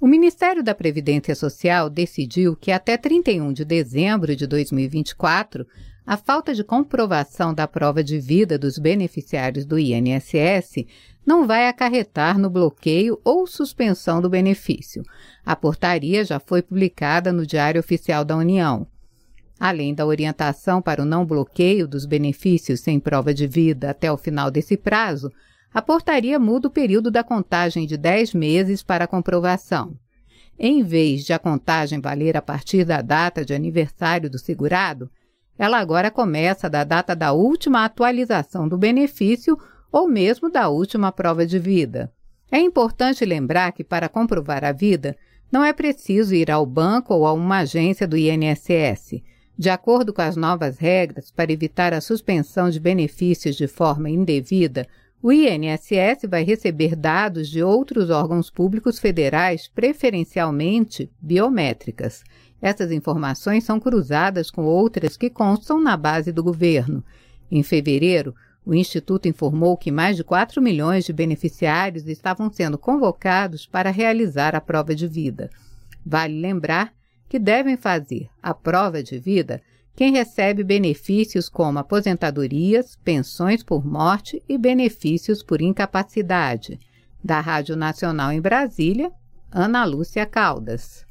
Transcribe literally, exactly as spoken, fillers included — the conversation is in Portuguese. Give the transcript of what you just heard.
O Ministério da Previdência Social decidiu que até trinta e um de dezembro de dois mil e vinte e quatro, a falta de comprovação da prova de vida dos beneficiários do I N S S não vai acarretar no bloqueio ou suspensão do benefício. A portaria já foi publicada no Diário Oficial da União. Além da orientação para o não bloqueio dos benefícios sem prova de vida até o final desse prazo, a portaria muda o período da contagem de dez meses para a comprovação. Em vez de a contagem valer a partir da data de aniversário do segurado, ela agora começa da data da última atualização do benefício ou mesmo da última prova de vida. É importante lembrar que, para comprovar a vida, não é preciso ir ao banco ou a uma agência do I N S S. De acordo com as novas regras para evitar a suspensão de benefícios de forma indevida, o I N S S vai receber dados de outros órgãos públicos federais, preferencialmente biométricas. Essas informações são cruzadas com outras que constam na base do governo. Em fevereiro, o Instituto informou que mais de quatro milhões de beneficiários estavam sendo convocados para realizar a prova de vida. Vale lembrar que devem fazer a prova de vida quem recebe benefícios como aposentadorias, pensões por morte e benefícios por incapacidade. Da Rádio Nacional em Brasília, Ana Lúcia Caldas.